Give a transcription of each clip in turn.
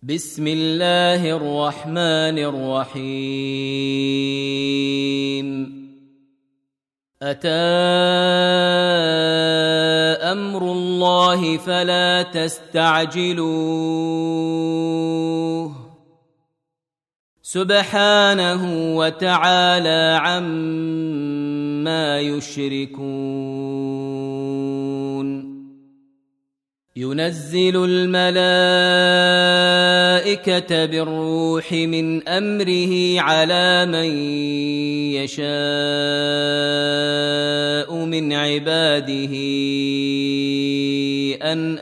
بسم الله الرحمن الرحيم أتى أمر الله فلا تستعجلوه سبحانه وتعالى عما يشركون ينزل الملائكة بالروح من أمره على من يشاء من عباده أن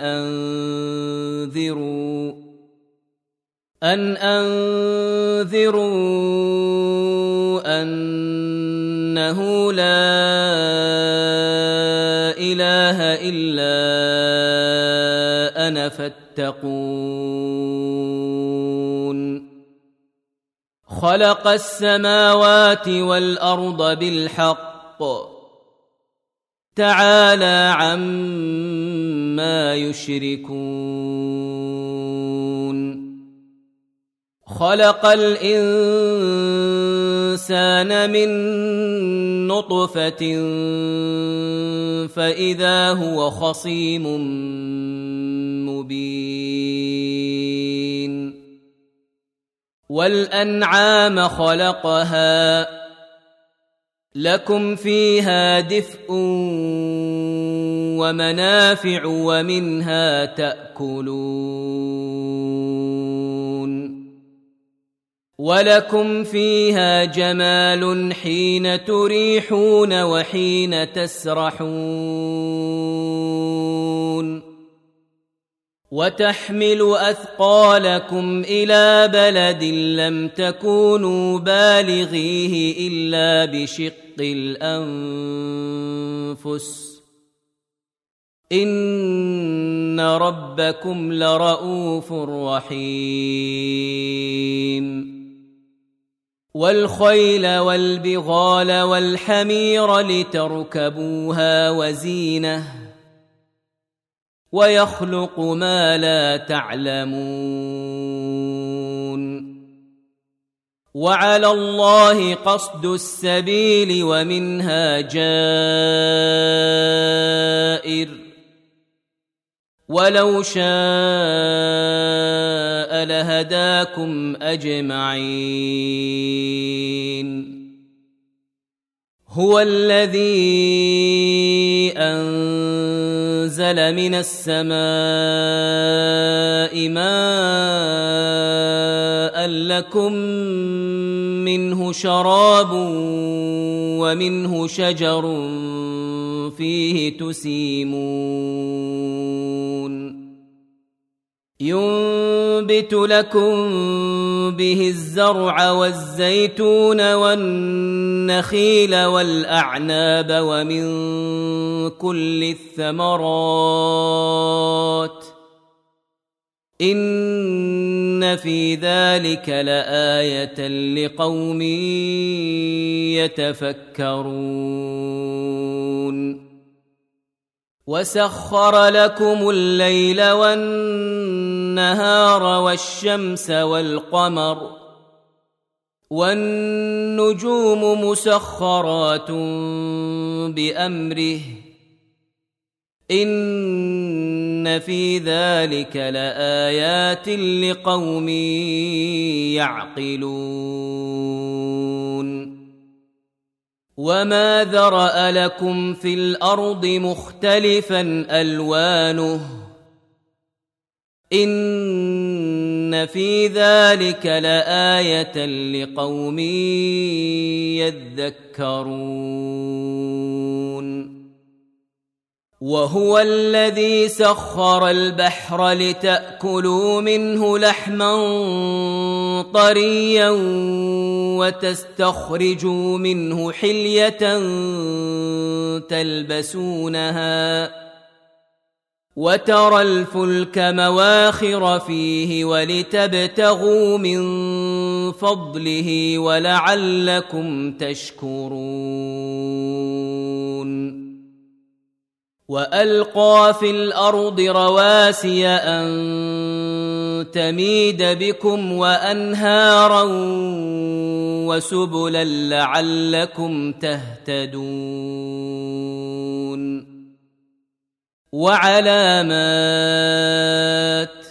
أنذروا أنه لا إله إلا أنا فاتقون خلق السماوات والأرض بالحق تعالى عما يشركون خلق الإنسان من نطفة فإذا هو خصيم مبين والأنعام خلقها لكم فيها دفء ومنافع ومنها تأكلون ولكم فيها جمال حين تريحون وحين تسرحون وتحمل أثقالكم إلى بلد لم تكونوا بالغيه إلا بشق الأنفس إن ربكم لرؤوف رحيم والخيل والبغال والحمير لتركبوها وزينة ويخلق ما لا تعلمون وعلى الله قصد السبيل ومنها جائر ولو شاء لهداكم أجمعين هو الذي أنزل من السماء ماء لكم منه شراب ومنه شجر فيه تسيمون ينبت لكم به الزرع والزيتون والنخيل والأعناب ومن كل الثمرات إن في ذلك لآية لقوم يتفكرون وسخر لكم الليل والنهار والشمس والقمر والنجوم مسخرات بأمره إن في ذلك لآيات لقوم يعقلون وما ذرأ لكم في الأرض مختلفا ألوانه إن في ذلك لآية لقوم يذكرون وهو الذي سخر البحر لتأكلوا منه لحما طريا وتستخرجوا منه حلية تلبسونها وترى الفلك مواخر فيه ولتبتغوا من فضله ولعلكم تشكرون وألقى في الأرض رواسي أن تميد بكم وأنهارا وسبلا لعلكم تهتدون وعلامات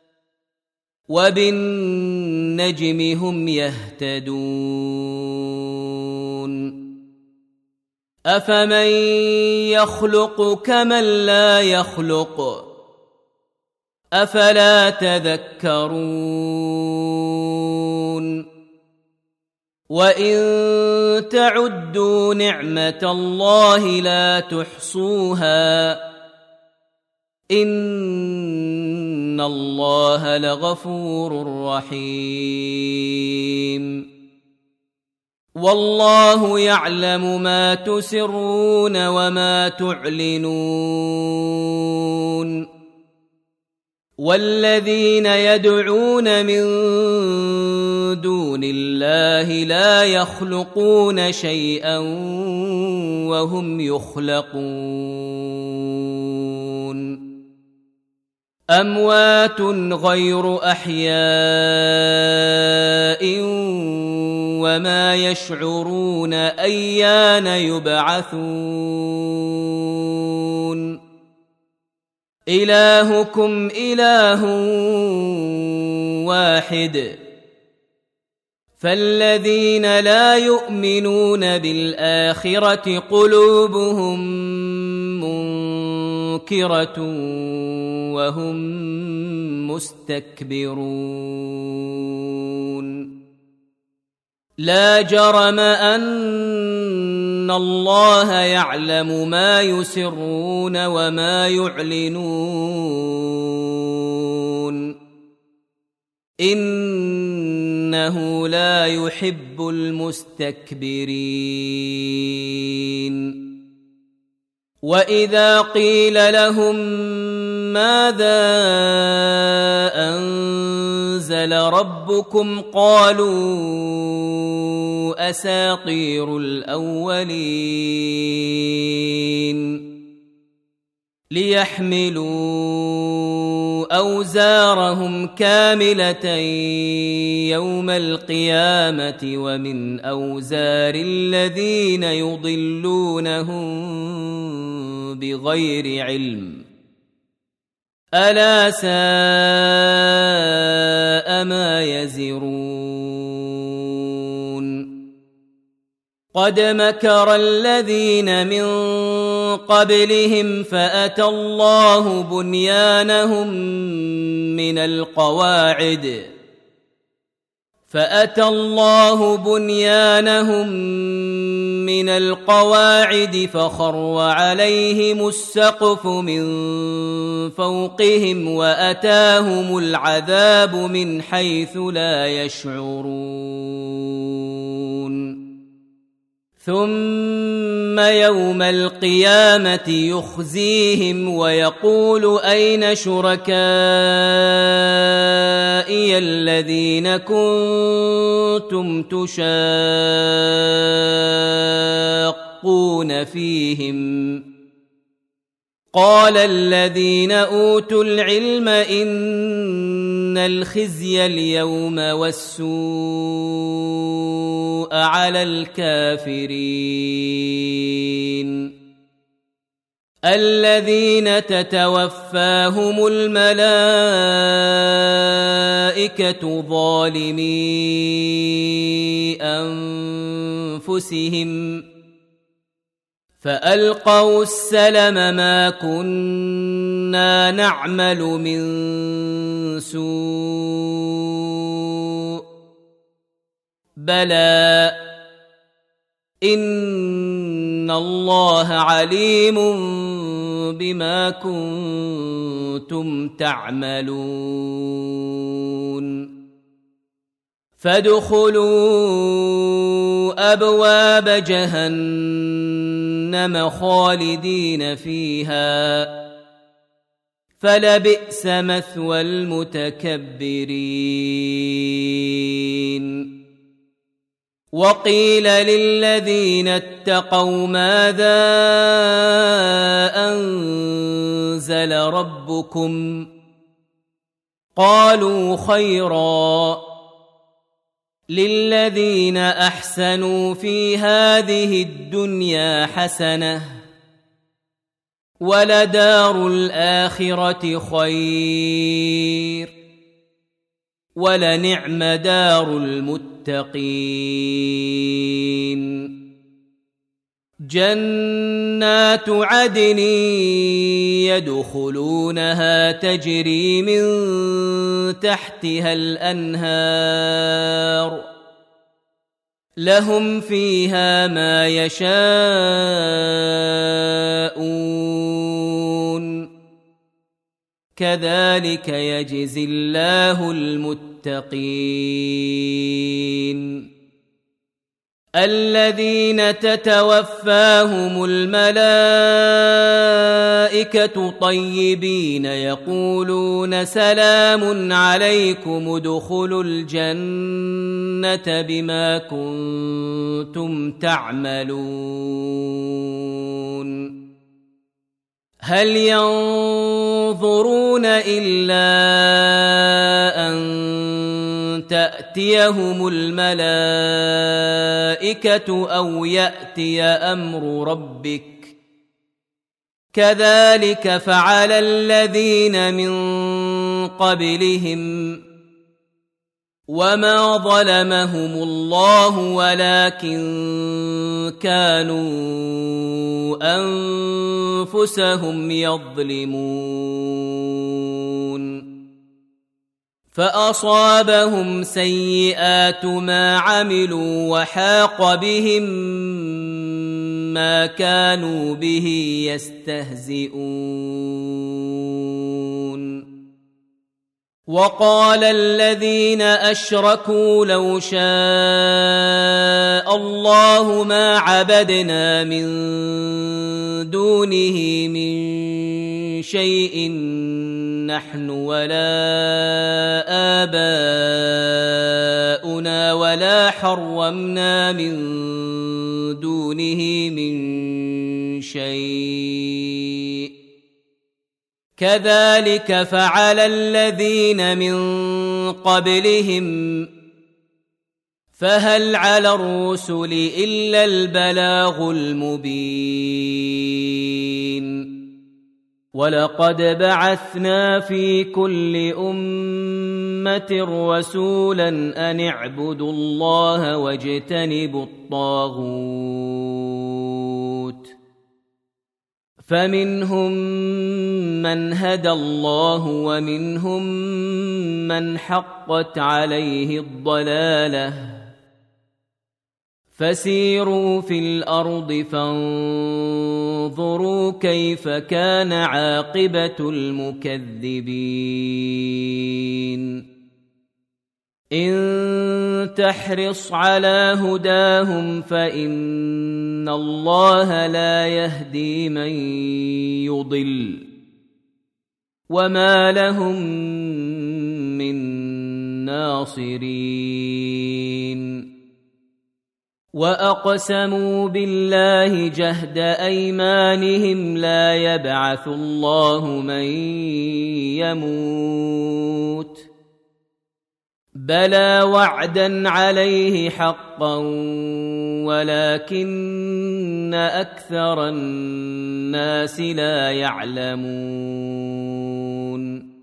وبالنجم هم يهتدون أفمن يخلق كمن لا يخلق أفلا تذكرون وإن تعدوا نعمة الله لا تحصوها إن الله لغفور رحيم والله يعلم ما تسرون وما تعلنون والذين يدعون من دون الله لا يخلقون شيئا وهم يخلقون أموات غير أحياء وما يشعرون أيان يبعثون إلهكم إله واحد فالذين لا يؤمنون بالآخرة قلوبهم منكرة وهم مستكبرون لا جرم أن الله يعلم ما يسرون وما يعلنون إنه لا يحب المستكبرين وإذا قيل لهم ماذا أنزل ربكم قالوا أساطير الأولين ليحملوا أوزارهم كاملة يوم القيامة ومن أوزار الذين يضلونهم بغير علم ألا ساء ما يزرون قد مكر الذين من قبلهم فأتى الله بنيانهم من القواعد فخر عليهم السقف من فوقهم وأتاهم العذاب من حيث لا يشعرون ثم يوم القيامة يخزيهم ويقول أين شركائي الذين كنتم تشاقون فيهم قال الذين أوتوا العلم إن الخزي اليوم والسوء على الكافرين الذين تتوفاهم الملائكة ظالمي أنفسهم فألقوا السلم ما كنا نعمل من سوء بلى إن الله عليم بما كنتم تعملون فادخلوا أبواب جهنم خالدين فيها فلبئس مثوى المتكبرين وقيل للذين اتقوا ماذا أنزل ربكم قالوا خيرا للذين أحسنوا في هذه الدنيا حسنة ولدار الآخرة خير ولنعم دار المتقين جنات عدن يدخلونها تجري من تحتها الأنهار لهم فيها ما يشاءون كذلك يجزي الله المتقين الذين تتوفاهم الملائكة طيبين يقولون سلام عليكم ادخلوا الجنة بما كنتم تعملون هل ينظرون إلا أن تأتيهم الملائكة أو يأتي أمر ربك كذلك فعل الذين من قبلهم وما ظلمهم الله ولكن كانوا أنفسهم يظلمون فأصابهم سيئات ما عملوا وحاق بهم ما كانوا به يستهزئون وقال الذين أشركوا لو شاء الله ما عبدنا من دونه من شيء نحن ولا آباؤنا ولا حرمنا من دونه من شيء كذلك فعل الذين من قبلهم فهل على الرسل إلا البلاغ المبين ولقد بعثنا في كل أمة رسولا أن اعبدوا الله واجتنبوا الطاغوت فمنهم من هدى الله ومنهم من حقت عليه الضلالة فسيروا في الأرض فانظروا كيف كان عاقبة المكذبين إن تحرص على هداهم فإن الله لا يهدي من يضل وما لهم من ناصرين وأقسموا بالله جهد أيمانهم لا يبعث الله من يموت بلى وعدا عليه حقا ولكن أكثر الناس لا يعلمون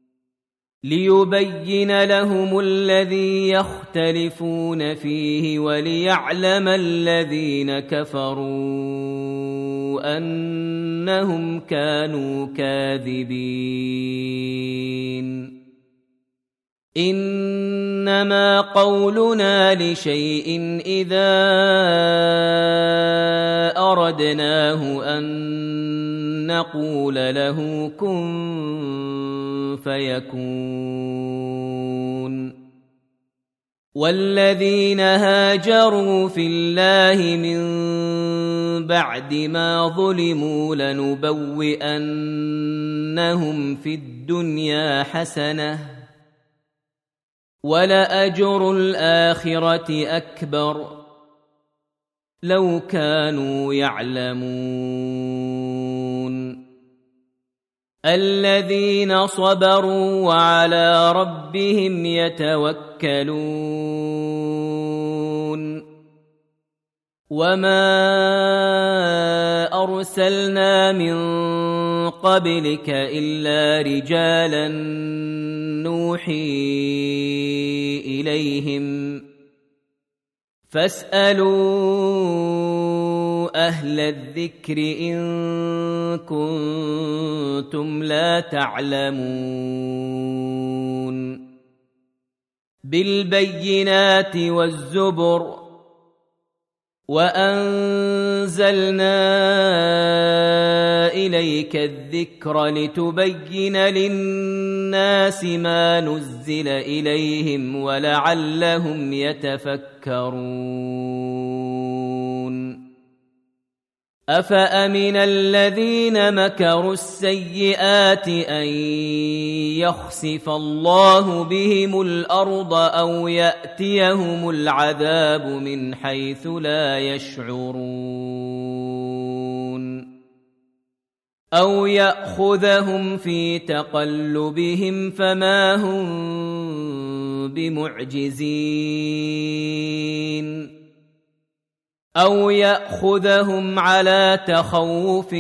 ليبين لهم الذي يختلفون فيه وليعلم الذين كفروا أنهم كانوا كاذبين إنما قولنا لشيء إذا أردناه أن نقول له كن فيكون والذين هاجروا في الله من بعد ما ظلموا لنبوئنهم في الدنيا حسنة ولأجر الآخرة أكبر لو كانوا يعلمون الذين صبروا وعلى ربهم يتوكلون وما أرسلنا من قبلك إلا رجالا نوحي إليهم فاسألوا أهل الذكر إن كنتم لا تعلمون بالبينات والزبر وأنزلنا إليك الذكر لتبين للناس ما نزل إليهم ولعلهم يتفكرون أفأمن الذين مكروا السيئات أن يخسف الله بهم الأرض أو يأتيهم العذاب من حيث لا يشعرون أو يأخذهم في تقلبهم فما هم بمعجزين أو يأخذهم على تخوف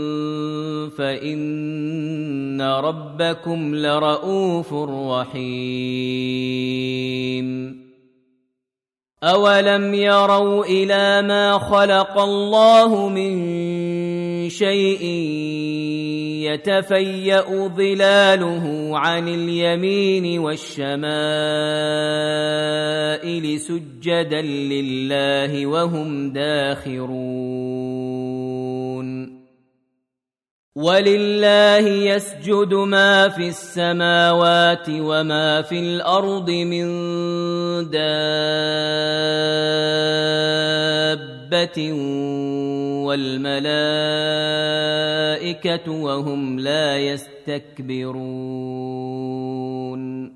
فإن ربكم لرؤوف رحيم أولم يروا إلى ما خلق الله من شيء يتفيأ ظلاله عن اليمين والشمائل سجدا لله وهم داخرون ولله يسجد ما في السماوات وما في الأرض من دابة والملائكة وهم لا يستكبرون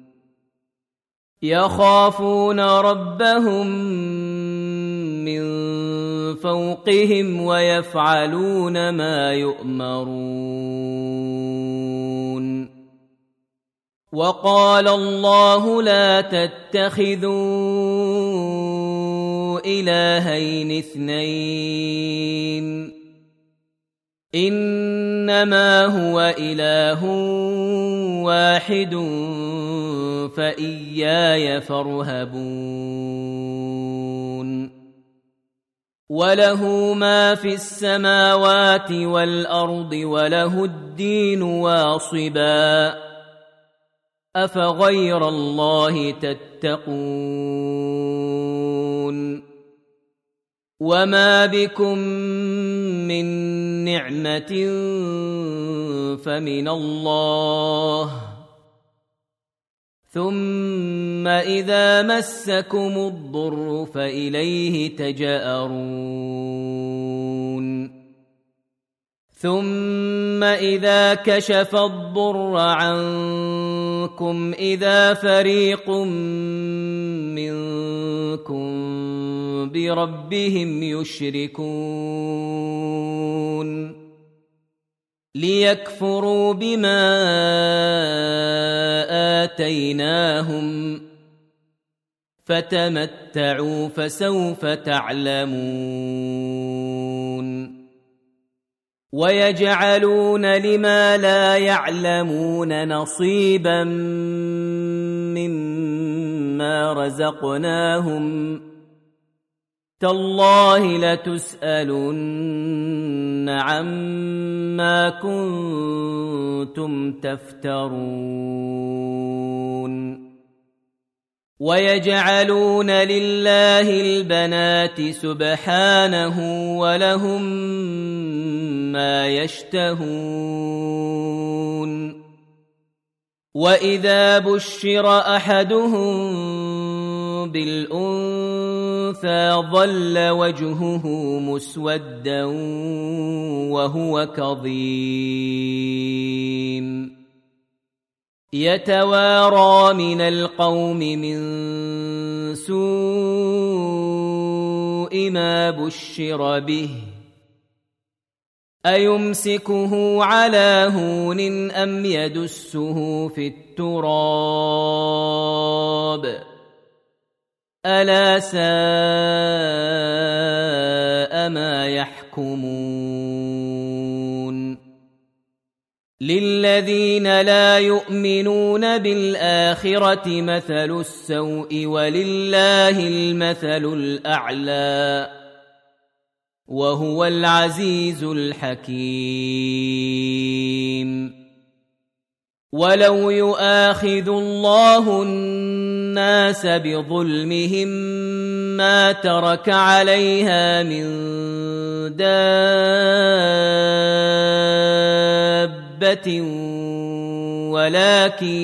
يخافون ربهم من فوقهم ويفعلون ما يؤمرون وقال الله لا تتخذوا إلهين اثنين إنما هو إله واحد فإياي فارهبون وله ما في السماوات والأرض وله الدين واصبا أفغير الله تتقون وما بكم من نعمة فمن الله ثم إذا مسكم الضر فإليه تجأرون ثم إذا كشف الضر عنكم إذا فريق منكم بربهم يشركون ليكفروا بما آتيناهم فتمتعوا فسوف تعلمون ويجعلون لما لا يعلمون نصيبا مما رزقناهم تالله لتسألن عما كنتم تفترون ويجعلون لله البنات سبحانه ولهم ما يشتهون وإذا بشر أحدهم بالأنثى ظل وجهه مسودا وهو كظيم يتوارى من القوم من سوء ما بشر به أيمسكه على هون أم يدسه في التراب ألا ساء ما يحكمون للذين لا يؤمنون بالآخرة مثل السوء ولله المثل الأعلى وهو العزيز الحكيم ولو يؤاخذ الله الناس بظلمهم ما ترك عليها من دابة ولكن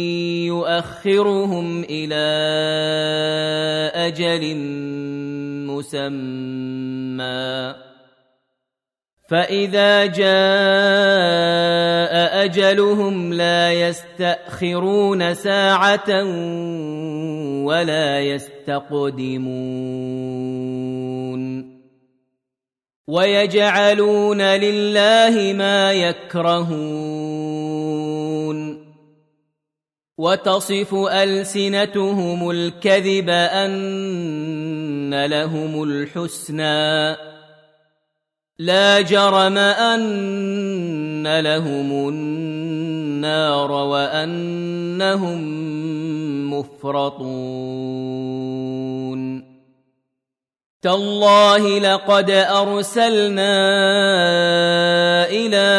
يؤخرهم إلى أجل مسمى فإذا جاء أجلهم لا يستأخرون ساعة ولا يستقدمون ويجعلون لله ما يكرهون وتصف ألسنتهم الكذب أن لهم الحسنى لا جرم أن لهم النار وأنهم مفرطون تالله لقد أرسلنا إلى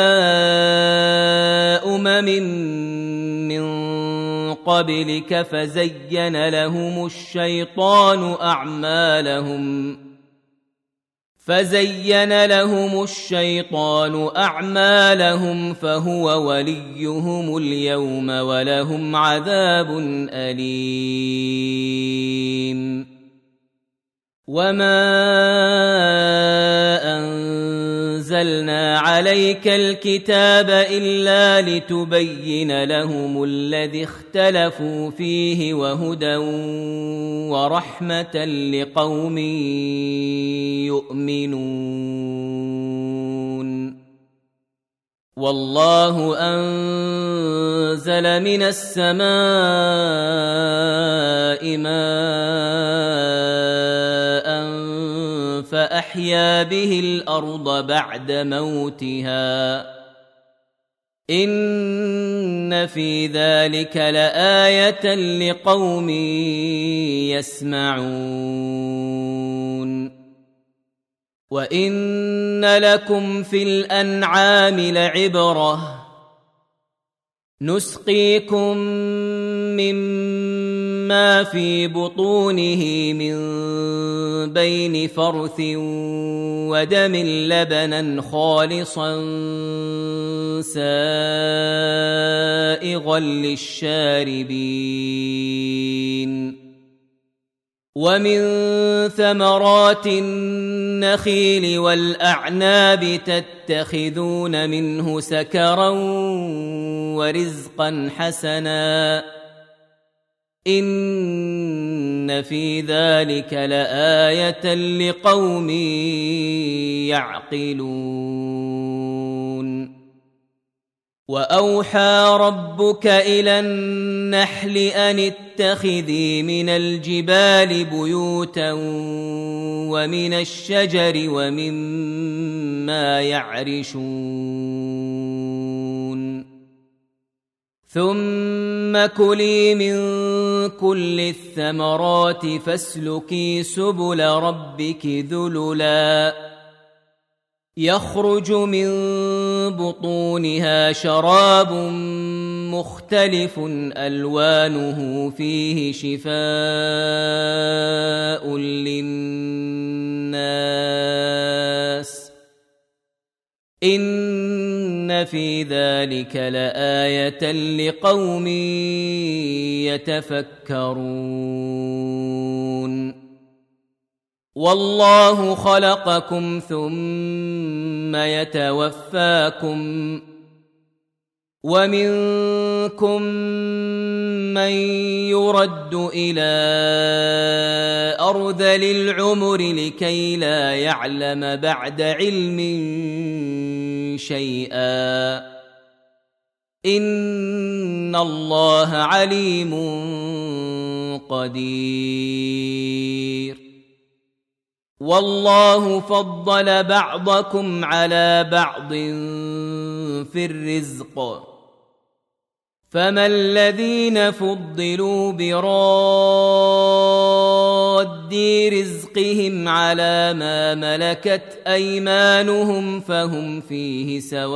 أمم من قبلك فزين لهم الشيطان أعمالهم فهو وليهم اليوم ولهم عذاب أليم وما أنزلنا عليك الكتاب إلا لتبين لهم الذي اختلفوا فيه وهدى ورحمة لقوم يؤمنون والله أنزل من السماء ماء فأحيا به الأرض بعد موتها إن في ذلك لآية لقوم يسمعون وإن لكم في الأنعام لعبرة نسقيكم مما في بطونه من بين فرث ودم لبنا خالصا سائغا للشاربين ومن ثمرات النخيل والأعناب تتخذون منه سكرا ورزقا حسنا إن في ذلك لآية لقوم يعقلون وأوحى ربك إلى النحل أن اتخذي من الجبال بيوتا ومن الشجر ومما يعرشون ثم كلي من كل الثمرات فاسلكي سبل ربك ذللا يخرج من بطونها شراب مختلف ألوانه فيه شفاء للناس إن في ذلك لآية لقوم يتفكرون والله خلقكم ثم يتوفاكم ومنكم من يرد إلى أرذل العمر لكي لا يعلم بعد علم شيئا إن الله عليم قدير والله فضل بعضكم على بعض في الرزق فما الذين فضلوا براد رزقهم على ما ملكت أيمانهم فهم فيه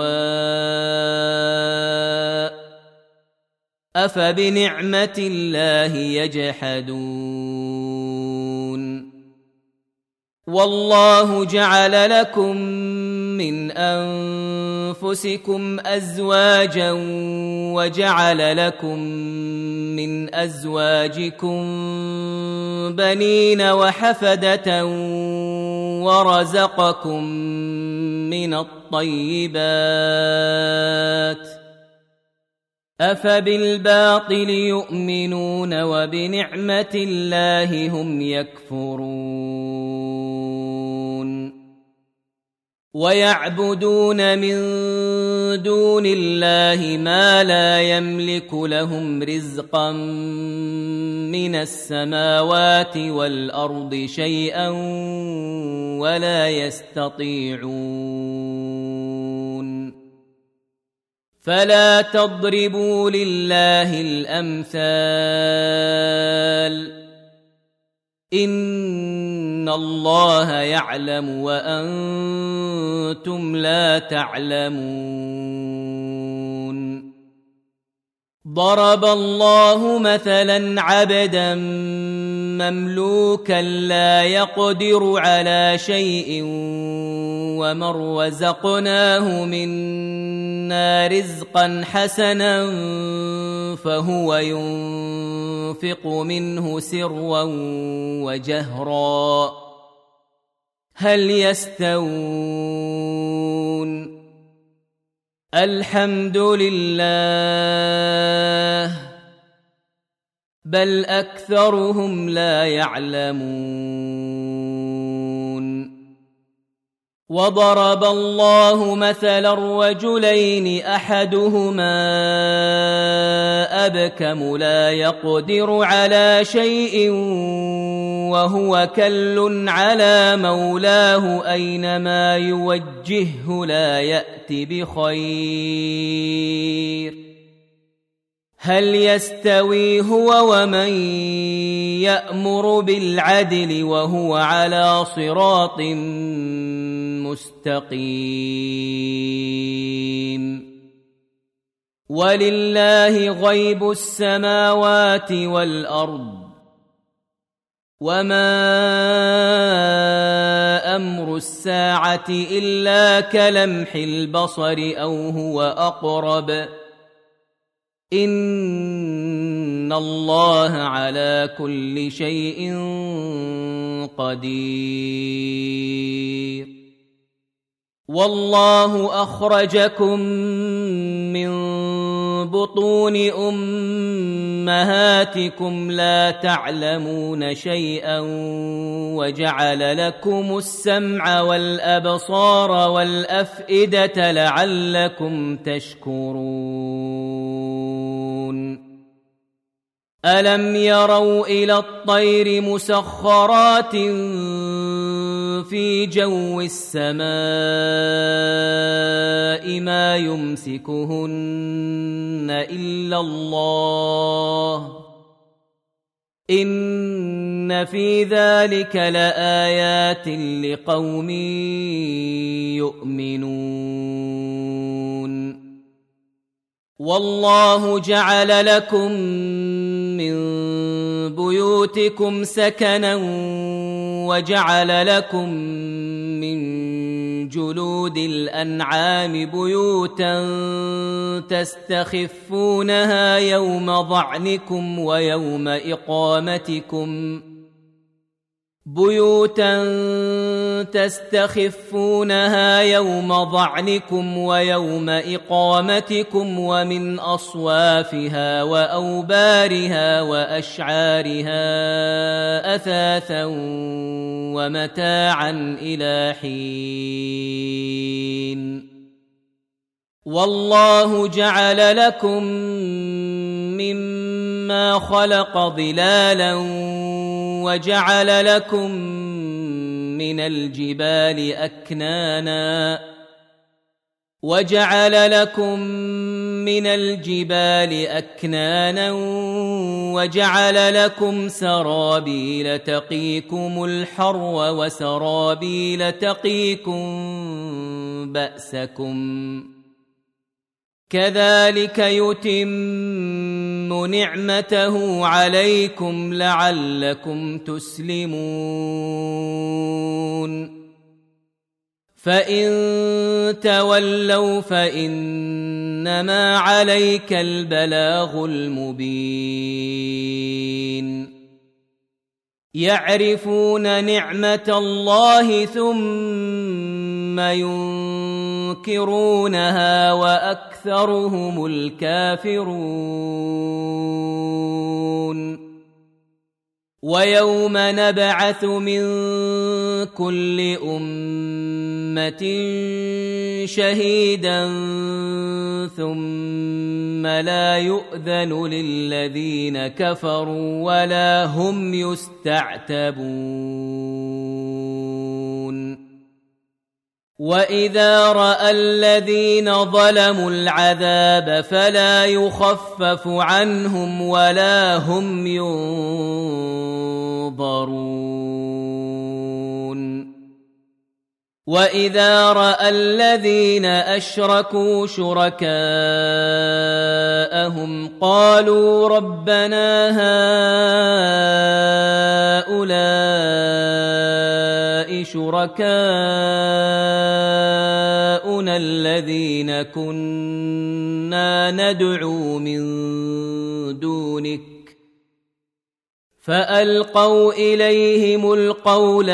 سواء أفبنعمة الله يجحدون والله جعل لكم من أنفسكم أزواجا وجعل لكم من أزواجكم بنين وحفدة ورزقكم من الطيبات أفبالباطل يؤمنون وبنعمة الله هم يكفرون ويعبدون من دون الله ما لا يملك لهم رزقا من السماوات والأرض شيئا ولا يستطيعون فلا تضربوا لله الأمثال إن الله يعلم وأنتم لا تعلمون ضرب الله مثلا عبدا مملوكا لا يقدر على شيء ومن رزقناه منا رزقا حسنا فهو ينفق منه سرا وجهرا هل يستوون الحمد لله بل أكثرهم لا يعلمون وضرب الله مثلا رجلين أحدهما أبكم لا يقدر على شيء وهو كل على مولاه أينما يوجهه لا يأتي بخير هل يستوي هو ومن يأمر بالعدل وهو على صراط مستقيم ولله غيب السماوات والأرض وما أمر الساعة إلا كلمح البصر أو هو أقرب إن الله على كل شيء قدير والله أخرجكم من بطون أمهاتكم لا تعلمون شيئا وجعل لكم السمع والأبصار والأفئدة لعلكم تشكرون ألم يروا إلى الطير مسخرات في جو السماء ما يمسكهن إلا الله إن في ذلك لآيات لقوم يؤمنون والله جعل لكم من بيوتكم سكنا وجعل لكم من جلود الأنعام بيوتا تستخفونها يوم ضعنكم ويوم إقامتكم ويوم إقامتكم ومن أصوافها وأوبارها وأشعارها أثاثا ومتاعا إلى حين والله جعل لكم مما خلق ظلالا وجعل لكم من الجبال أكنانا وجعل لكم سرابيل تقيكم الحر وسرابيل تقيكم بأسكم كذلك يتم نعمته عليكم لعلكم تسلمون فإن تولوا فإنما عليك البلاغ المبين يعرفون نعمة الله ثم ينكرونها وأكثرهم الكافرون ويوم نبعث من كل أمة شهيدا ثم لا يؤذن للذين كفروا ولا هم يستعتبون وإذا رأى الذين ظلموا العذاب فلا يخفف عنهم ولا هم ينظرون وإذا رأى الذين أشركوا شركاءهم قالوا ربنا هؤلاء شركاؤنا الذين كنا ندعو من دونك فألقوا إليهم القول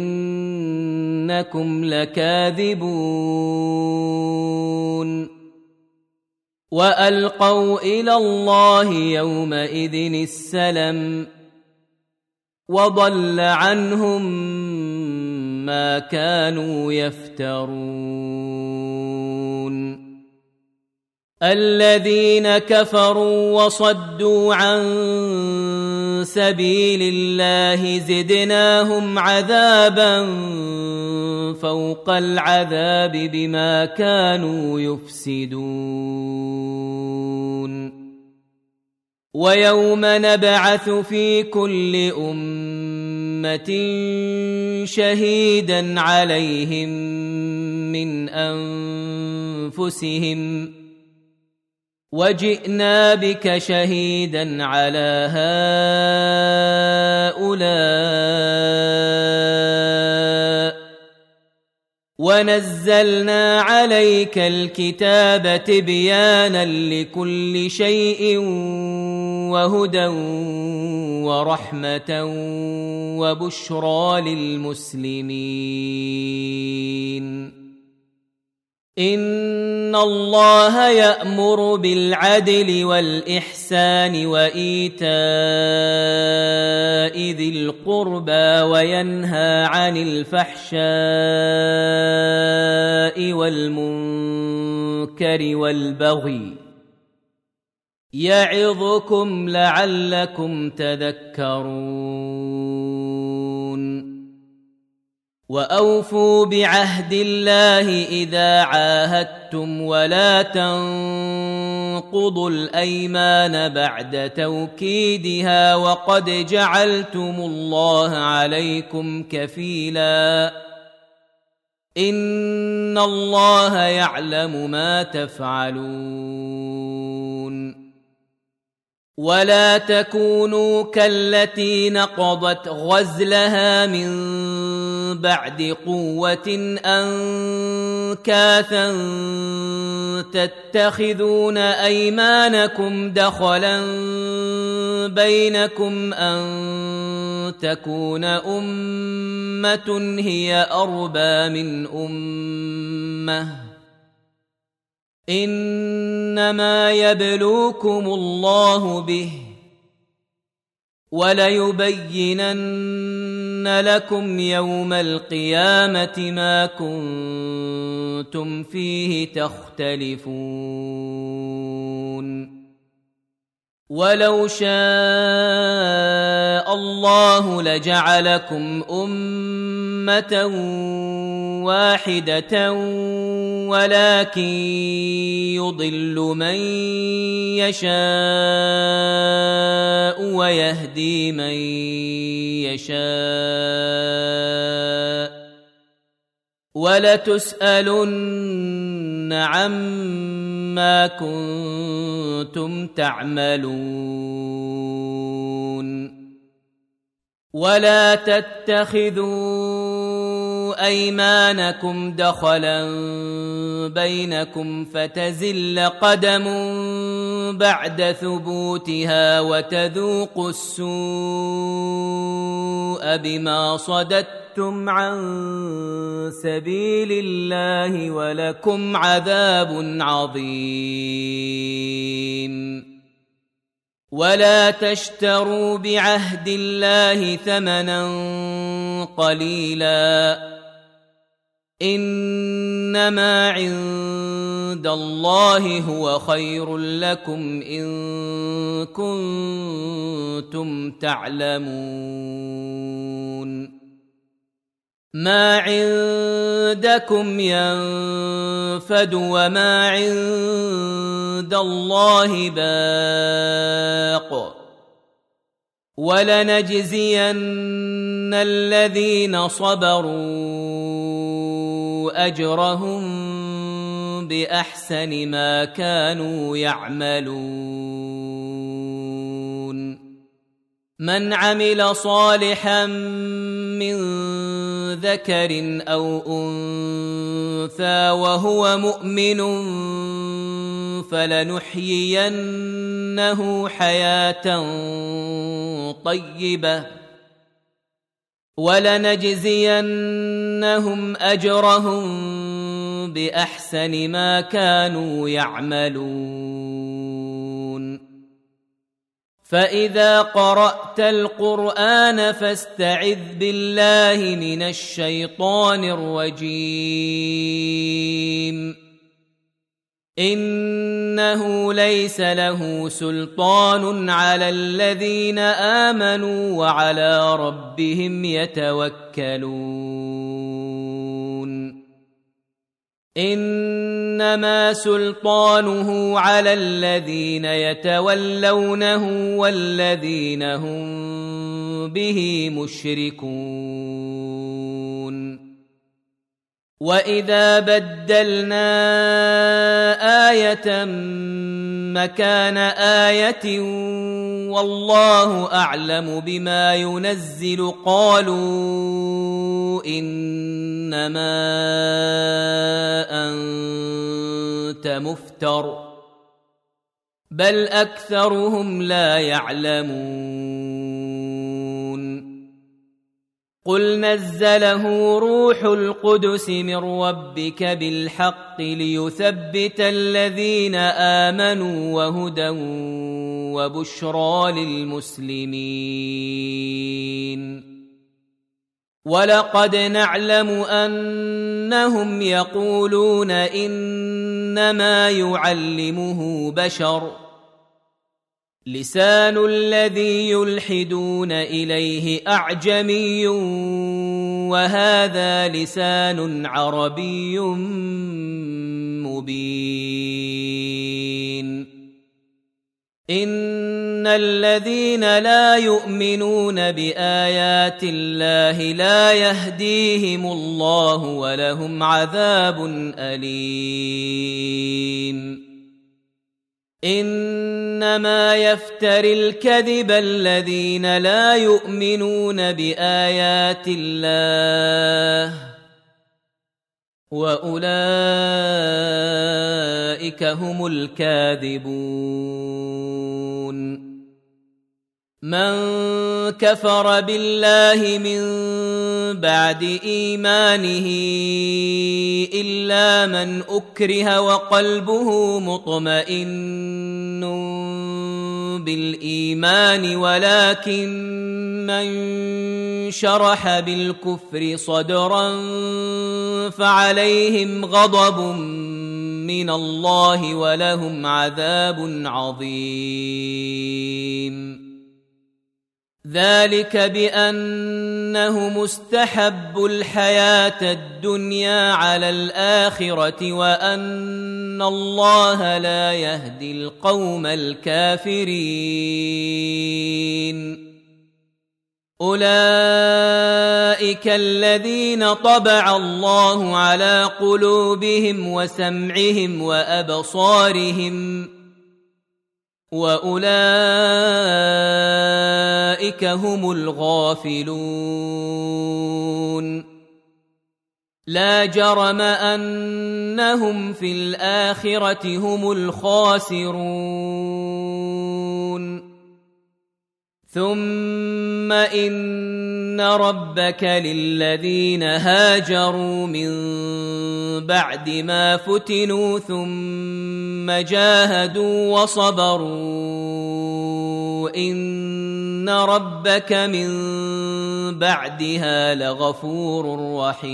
إنكم لكاذبون وألقوا إلى الله يومئذ السلم وضل عنهم ما كانوا يفترون الذين كفروا وصدوا عن سبيل الله زدناهم عذابا فوق العذاب بما كانوا يفسدون ويوم نبعث في كل أمة شهيدا عليهم من أنفسهم وجئنا بك شهيدا على هؤلاء ونزلنا عليك الكتاب تبيانا لكل شيء وهدى ورحمة وبشرى للمسلمين إن الله يأمر بالعدل والإحسان وإيتاء ذي القربى وينهى عن الفحشاء والمنكر والبغي يعظكم لعلكم تذكرون وأوفوا بعهد الله إذا عاهدتم ولا تنقضوا الأيمان بعد توكيدها وقد جعلتم الله عليكم كفيلا إن الله يعلم ما تفعلون ولا تكونوا كالتي نقضت غزلها من بعد قوة أنكاثا تتخذون أيمانكم دخلا بينكم أن تكون أمة هي أربى من أمة إنما يبلوكم الله به وليبينن لكم يوم القيامة ما كنتم فيه تختلفون ولو شاء الله لجعلكم أمة واحدة ولكن يضل من يشاء ويهدي من يشاء ولتسألن عما كنتم تعملون ولا تتخذوا أيمانكم دخلا بينكم فتزل قدم بعد ثبوتها وتذوقوا السوء بما صددتم عن سبيل الله ولكم عذاب عظيم ولا تشتروا بعهد الله ثمنا قليلا إنما عند الله هو خير لكم إن كنتم تعلمون ما عندكم ينفد وما عند الله باق ولنجزين الذين صبروا أجرهم بأحسن ما كانوا يعملون من عمل صالحا من ذكر أو أنثى وهو مؤمن فلنحيينه حياة طيبة ولنجزينهم أجرهم بأحسن ما كانوا يعملون فإذا قرأت القرآن فاستعذ بالله من الشيطان الرجيم إنه ليس له سلطان على الذين آمنوا وعلى ربهم يتوكلون إنما سلطانه على الذين يتولونه والذين هم به مشركون وإذا بدلنا آية مكان آية والله أعلم بما ينزل قالوا إنما أنت مفتر بل أكثرهم لا يعلمون قل نزله روح القدس من ربك بالحق ليثبت الذين آمنوا وهدى وبشرى للمسلمين ولقد نعلم أنهم يقولون إنما يعلمه بشر لسان الذي يلحدون إليه أعجمي وهذا لسان عربي مبين إن الذين لا يؤمنون بآيات الله لا يهديهم الله ولهم عذاب أليم إنما يفتري الكذب الذين لا يؤمنون بآيات الله وأولئك هم الكاذبون من كفر بالله من بعد إيمانه إلا من أكره وقلبه مطمئن بالإيمان ولكن من شرح بالكفر صدرا فعليهم غضب من الله ولهم عذاب عظيم. ذلك بأنه مستحب الحياة الدنيا على الآخرة وأن الله لا يهدي القوم الكافرين. أولئك الذين طبع الله على قلوبهم وسمعهم وأبصارهم وأولئك هم الغافلون. لا جرم أنهم في الآخرة هم الخاسرون. ثم إن ربك للذين هاجروا من بعد ما فتنوا ثم جاهدوا وصبروا إن ربك من بعدها لغفور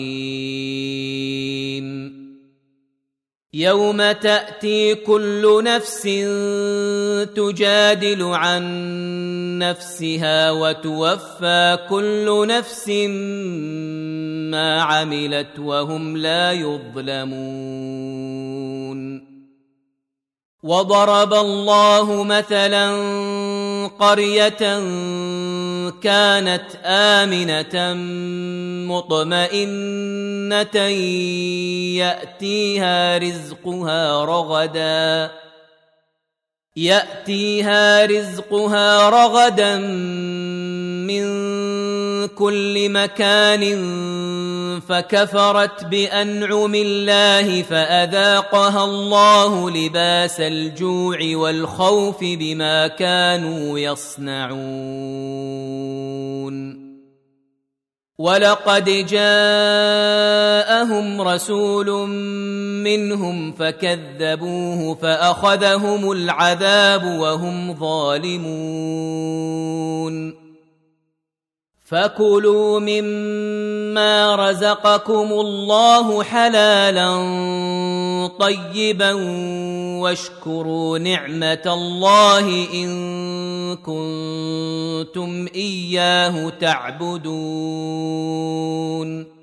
رحيم. يوم تأتي كل نفس تجادل عن نفسها وتوفى كل نفس ما عملت وهم لا يظلمون. وضرب الله مثلا قرية كانت آمنة مطمئنة يأتيها رزقها رغدا من كل مكان فكفرت بأنعم الله فأذاقها الله لباس الجوع والخوف بما كانوا يصنعون. ولقد جاءهم رسول منهم فكذبوه فأخذهم العذاب وهم ظالمون. فكلوا مما رزقكم الله حلالا طيبا واشكروا نعمة الله إن كنتم إياه تعبدون.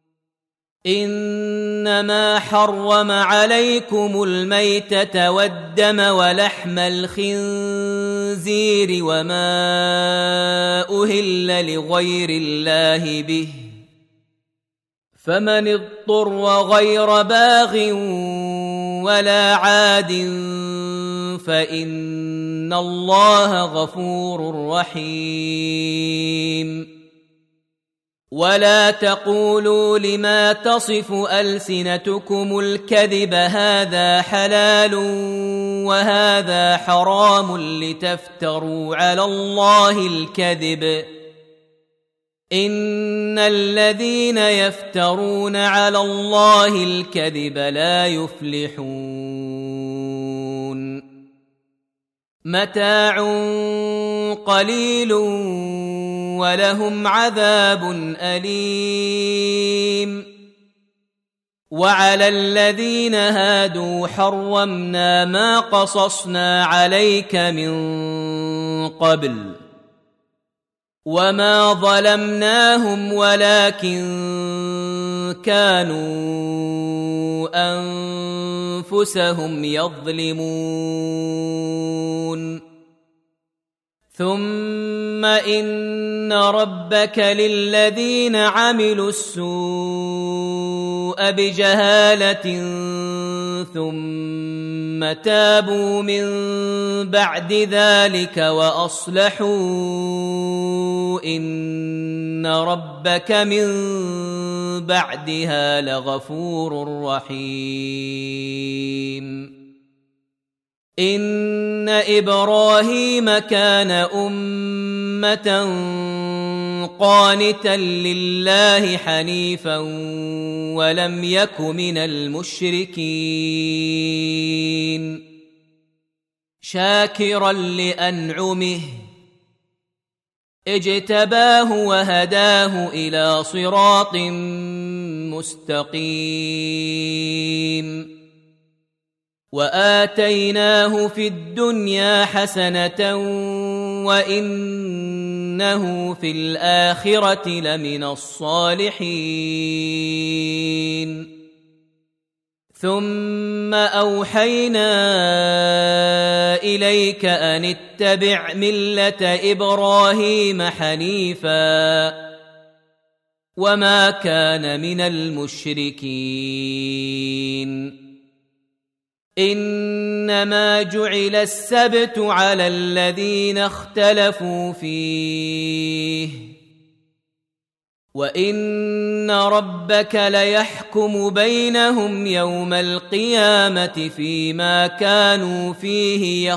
إنما حرم عليكم الميتة والدم ولحم الخنزير وما أهل لغير الله به فمن اضطر غير باغ ولا عاد فإن الله غفور رحيم. ولا تقولوا لما تصف ألسنتكم الكذب هذا حلال وهذا حرام لتفتروا على الله الكذب إن الذين يفترون على الله الكذب لا يفلحون. متاع قليل ولهم عذاب أليم. وعلى الذين هادوا حرمنا ما قصصنا عليك من قبل وما ظلمناهم ولكن كانوا أنفسهم يظلمون. ثم إن ربك للذين عملوا السوء بجهالة ثم تابوا من بعد ذلك وأصلحوا إن ربك من بعدها لغفور رحيم. إن إبراهيم كان أمة قانتا لله حنيفا ولم يك من المشركين شاكرا لأنعمه اجتباه وهداه إلى صراط مستقيم وآتيناه في الدنيا حسنة وإنه في الآخرة لمن الصالحين ثم أوحينا إليك أن اتبع ملة إبراهيم حنيفا وما كان من المشركين إنما جعل السبت على الذين اختلفوا فيه وإن ربك ليحكم بينهم يوم القيامة فيما كانوا فيه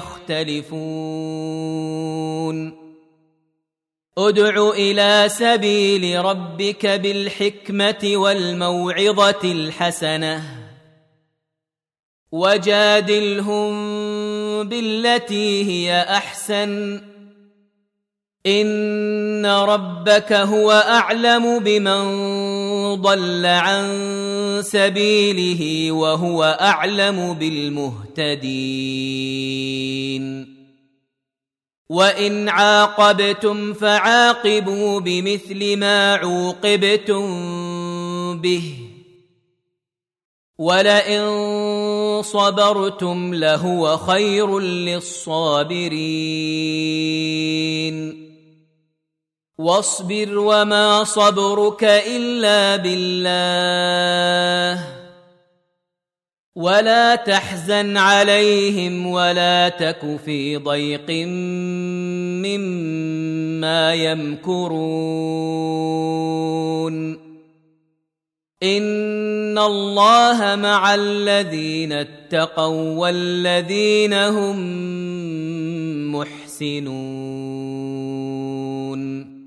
يختلفون ادع إلى سبيل ربك بالحكمة والموعظة الحسنة وجادلهم بالتي هي أحسن إن ربك هو أعلم بمن ضل عن سبيله وهو أعلم بالمهتدين وإن عاقبتم فعاقبوا بمثل ما عوقبتم به ولئن صبرتم لهو خير للصابرين واصبر وما صبرك إلا بالله ولا تحزن عليهم ولا تك في ضيق مما يمكرون إن الله مع الذين اتقوا والذين هم محسنون